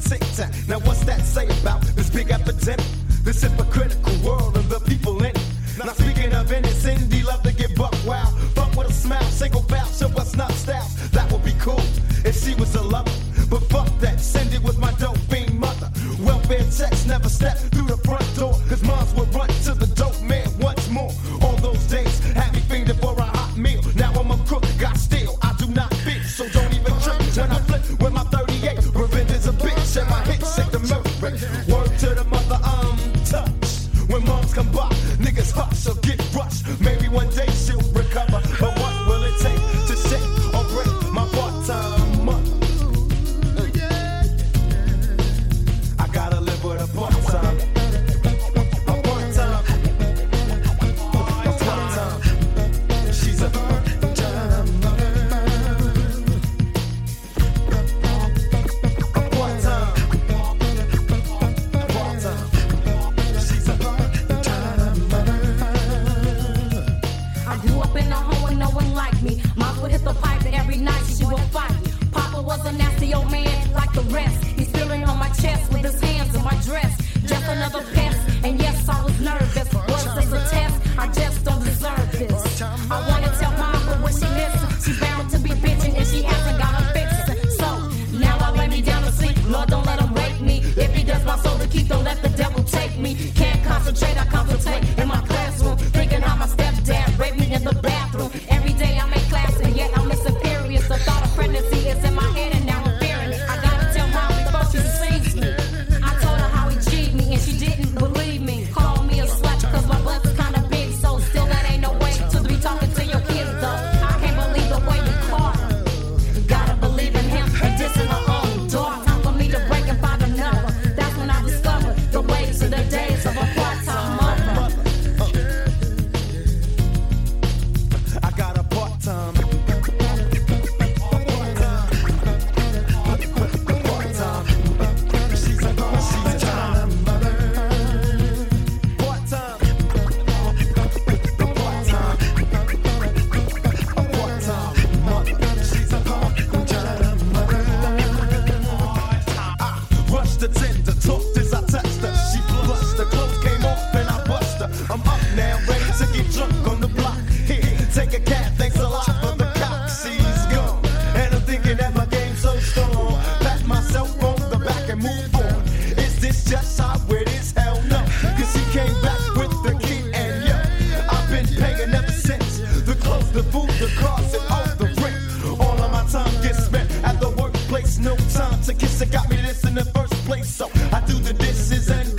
tic-tac. Now what's that say about this big epidemic? This hypocritical world and the people in it. Now speaking of in it, Cindy love to get buck wild. Fuck with a smile, single foul, show us not styles. That would be cool if she was a lover. But fuck that, Cindy was my dope fiend mother. Welfare checks never stepped through the front door, cause moms would run to the dope man once more. All those days had me fiending for a hot meal. Now I'm a crook, got steel, I do not fit. So don't even trip when I flip with my 38. Revenge is a bitch and my hits shake the mercury. Word to the mother, touch. When moms come by, niggas hush or get rushed. Maybe one day she'll recover, but what will it take to shake or break my part-time mother? I gotta live with a part-time. A part-time. A part-time. She's a part-time mother. A part-time. A part-time. She's a part-time mother. I grew up in a home where no one liked me. Mom would hit the pipe every night, she would fight me. Papa was a nasty old man like the rest. He's feeling on my chest with his hands in my dress. Just another pest, and yes, I was nervous. Worse as a test, I just don't deserve this. I wanna tell Mom, but when she listens, she's bound to be bitching if she hasn't got a fix. So, now I lay me down to sleep. Lord, don't let him rape me. If he does my soul to keep, don't let the devil take me. Can't concentrate, I contemplate in my classroom. Thinking how my stepdad raped me in the bathroom. Every day I'm in class, and yet I'm superior. The thought of pregnancy is in my head, and now I'm fearing it. I gotta tell Mom before she sees me. I told her how he cheated me, and she didn't believe me. Called me a slut, cause my butt's kinda big. So still that ain't no way to be talking to your kids, though. I can't believe the way you caught her. Gotta believe in him and dissing her own daughter. Time for me to break and find another. That's when I discovered the ways of the days of a part-time mother. I got a part-time. She's a part-time mother. Part-time. A part-time. A part-time mother. She's a part-time mother. I rushed the tender, talked as I touched her. She blushed, the clothes came off and I bust her. I'm up now, ready to get drunk on the block. Here, take a cab, thanks a lot for the cop. She's gone, and I'm thinking that my game's so strong. Pat myself on the back and move on. Is this just how it is? Hell no, cause she came back with the key and yeah, I've been paying ever since. The clothes, the food, the cars, and all the rent. All of my time gets spent at the workplace. No time to kiss, it got me this in the first place. So I do the dishes and